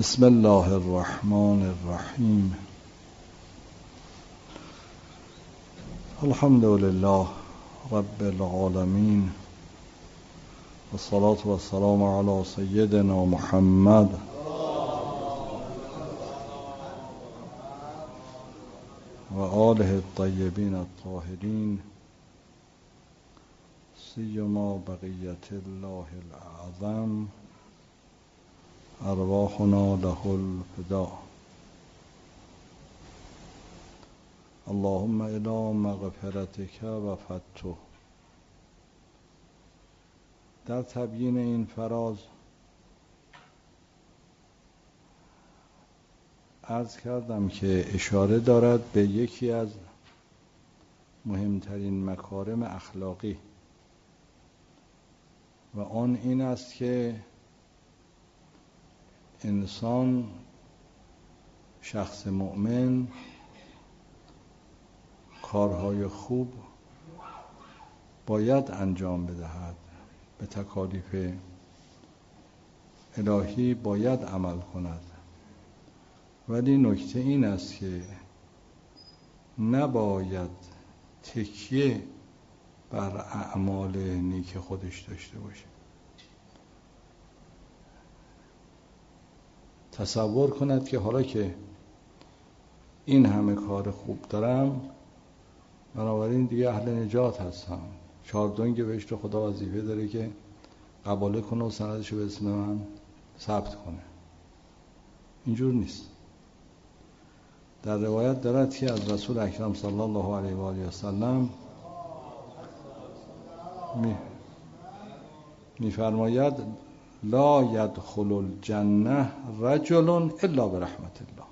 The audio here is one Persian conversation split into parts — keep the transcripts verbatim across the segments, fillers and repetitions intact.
بسم الله الرحمن الرحیم. الحمد لله رب العالمین والصلاة والسلام علی سیدنا محمد و آله الطیبین الطاهرین سیما بقیت الله الاعظم ارواحنا له الفداء. اللهم الی مغفرتک و فتح. در تبیین این فراز عرض کردم که اشاره دارد به یکی از مهمترین مکارم اخلاقی و آن این است که انسان، شخص مؤمن، کارهای خوب باید انجام بدهد، به تکالیف الهی باید عمل کند، ولی نکته این است که نباید تکیه بر اعمال نیک خودش داشته باشه. تصور کند که حالا که این همه کار خوب دارم بنابراین دیگه اهل نجات هستم، چهاردونگ بهشت خدا وظیفه داره که قباله کنه و سندشو به اسم من ثبت کنه. اینجور نیست. در روایت دارد که از رسول اکرم صلی الله علیه و آله و سلم می می‌فرماید لا یدخل الجنه رجل الا برحمت الله.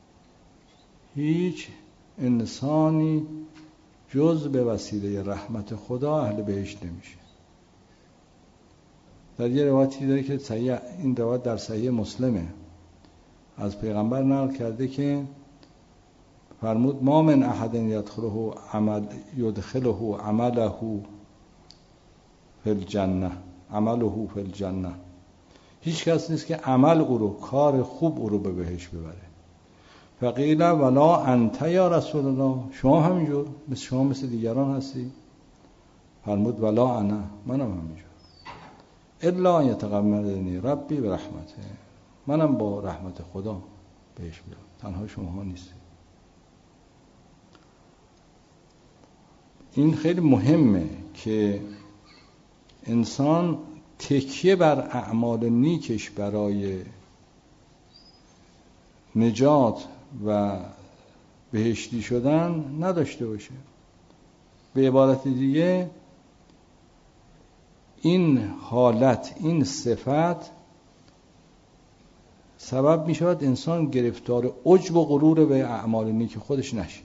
هیچ انسانی جز به وسیله رحمت خدا اهل بهشت نمیشه. در یه روایتی داره که صحیح، این روایت در صحیح مسلمه، از پیغمبر نقل کرده که فرمود ما من احد یدخله عمل یدخله عمله فی الجنه عمله فی الجنه. هیچ کس نیست که عمل او رو، کار خوب او رو به بهشت ببره. فقیل ولا انت یا رسول الله، شما همینجور مثل شما مثل دیگران هستی؟ فرمود ولا انا، منم همینجور. الا یتغمدنی ربی به رحمته، منم با رحمت خدا بهش میرم، تنها شما نیستی. این خیلی مهمه که انسان تکیه بر اعمال نیکش برای نجات و بهشتی شدن نداشته باشه. به عبارت دیگه این حالت، این صفت سبب می شود انسان گرفتار عجب و غرور به اعمال نیک خودش نشه،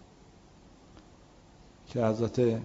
که حضرت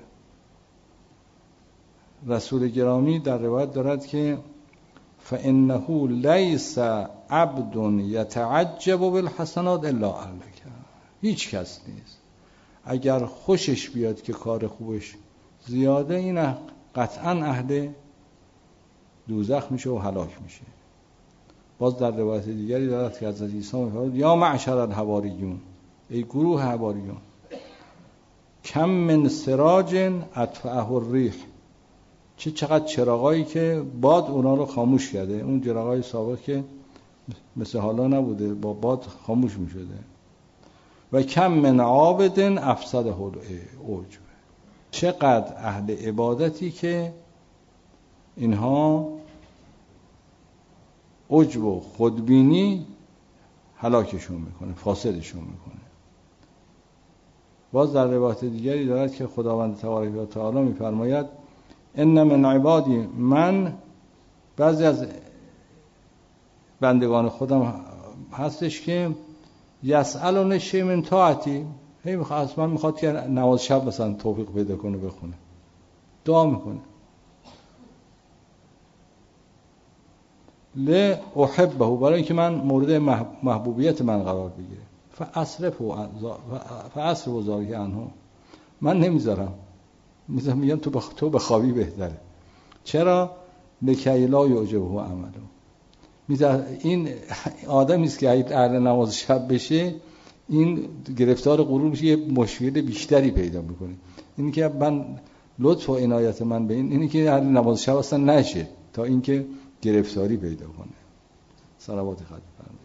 رسول گرامی در روایت دارد که فإنه لیس عبد یتعجب بالحسنات الا اهلک. هیچ کس نیست اگر خوشش بیاد که کار خوبش زیاده، این قطعا اهل دوزخ میشه و هلاک میشه. باز در روایت دیگری دارد که حضرت عیسی میفرماید یا معشر الحواریون، ای گروه حواریون، کم من سراج اطفأه الریح، چه چقدر چراغایی که باد اونا رو خاموش کرده. اون چراغای سابق که مثل حالا نبوده، با باد خاموش می شده. و کم من عابد افسده العجب، چقدر اهل عبادتی که اینها عجب و خودبینی هلاکشون میکنه، فاسدشون میکنه. باز در روایت دیگری دارد که خداوند تبارک و تعالی میفرماید ان من عبادی، من بعضی از بندگان خودم هستش که یسألون شیء من طاعتی، هی میخواد من میخواد که نماز شب مثلا توفیق پیدا کنه بخونه، دعا میکنه ل احبه، برای اینکه من مورد محبوبیت من قرار بگیره، فاصرفه فاصرف ذلک عنه، من نمیذارم، میگم تو بخ... تو بخوابی بهتره. چرا؟ لکی لا یعجبه عمله، این آدمی است که اهل نماز شب بشه، این گرفتار غرور میشه، یه مشکل بیشتری پیدا میکنه. اینی که من لطف و عنایت من به این اینی که اهل نماز شب اصلا نشه تا اینکه گرفتاری پیدا کنه. صلوات خدا.